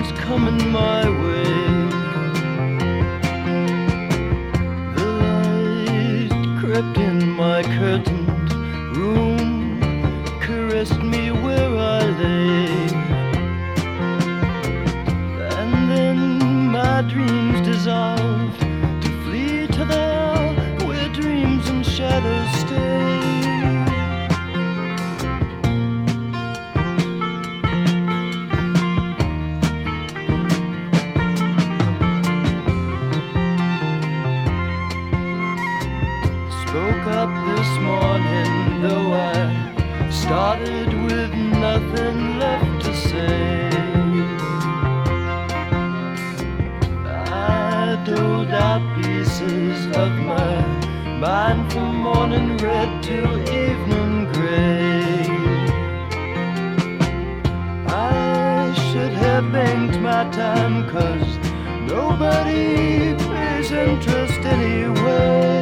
dreams coming my way. The light crept in my curtained room, caressed me where I lay, and then my dreams dissolved to flee to there where dreams and shadows stay. Woke up this morning, though I started with nothing left to say. I doled out pieces of my mind from morning red to evening gray. I should have banked my time, 'cause nobody pays interest anyway.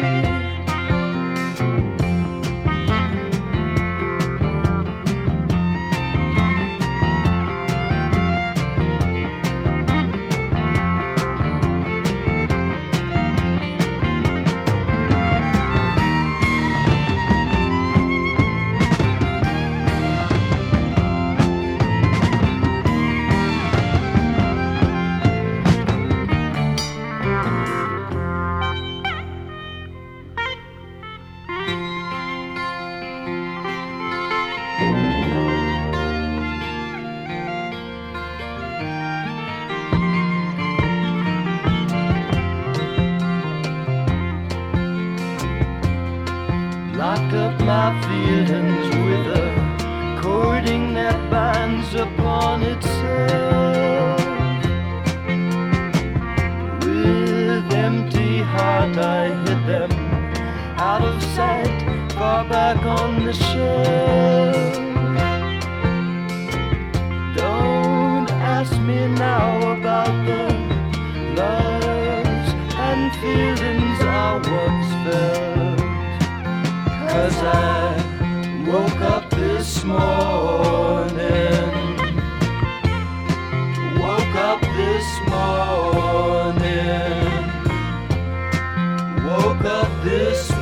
Locked up my feelings with a cording that binds upon itself. With empty heart I hid them out of sight, far back on the shelf. Don't ask me now about the loves and feelings I once felt, 'cause I woke up this morning, woke up this morning, woke up this morning.